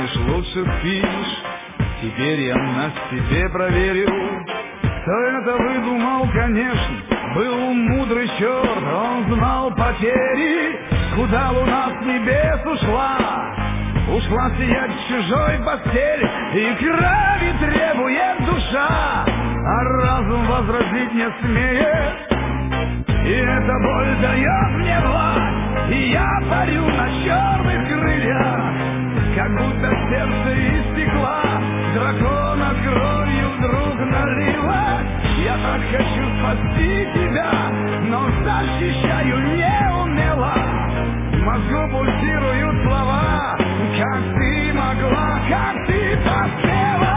думаешь, лучше спишь. Теперь я на себе проверю, кто это выдумал, конечно, был мудрый черт. Он знал потери, куда луна с небес ушла. Ушла сиять в чужой постели, и крови требует душа, а разум возразить не смеет. И эта боль дает мне власть, и я парю на черных крыльях, как будто сердце из стекла дракона кровью вдруг налила. Я так хочу спасти тебя, но защищаю неумело. В мозгу пульсируют слова: как ты могла, как ты посмела.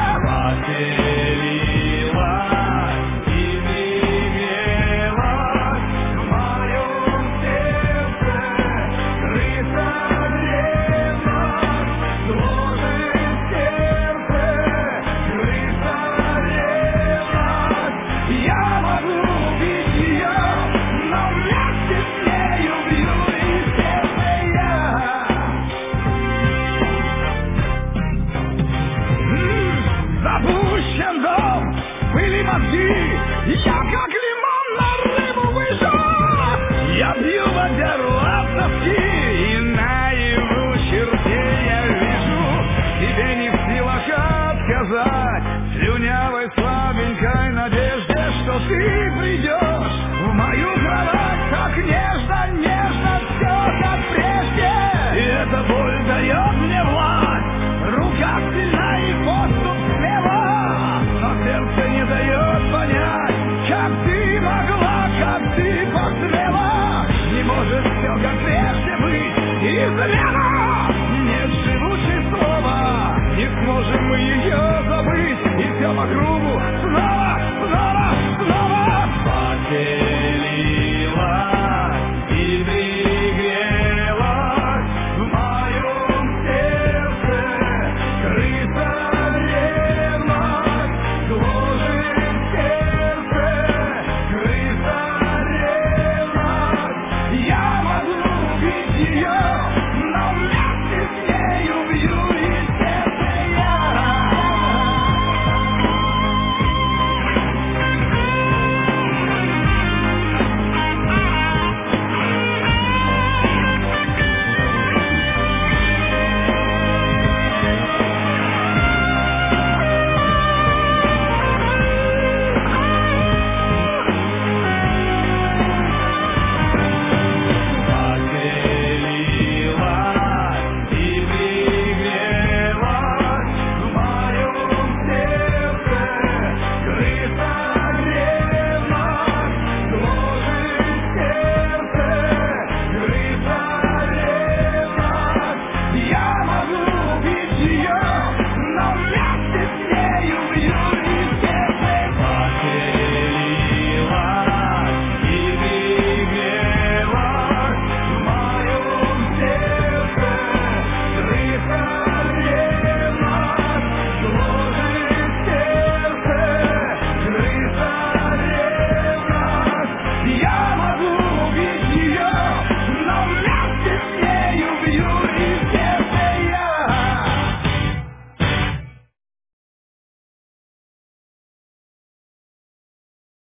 Я как лимон на рыбу вышел, я бью водяру от носки, и наяву чертей я вижу, тебе не в силах отказать слюнявой слабенькой надежде, что ты придешь в мою кровать так нежно, нежно, все как прежде. И эта боль дает мне власть, рука сильна и поступ смело, но сердце не дает понять, как ты могла, как ты посмела. Не может все как прежде быть, измена. Нет живучей слова, не сможем мы ее забыть, и все по кругу снова, снова, снова поделилась и пригрелась в моем сердце крыса ревность, гложет сердце крыса ревность. Я могу убить ее,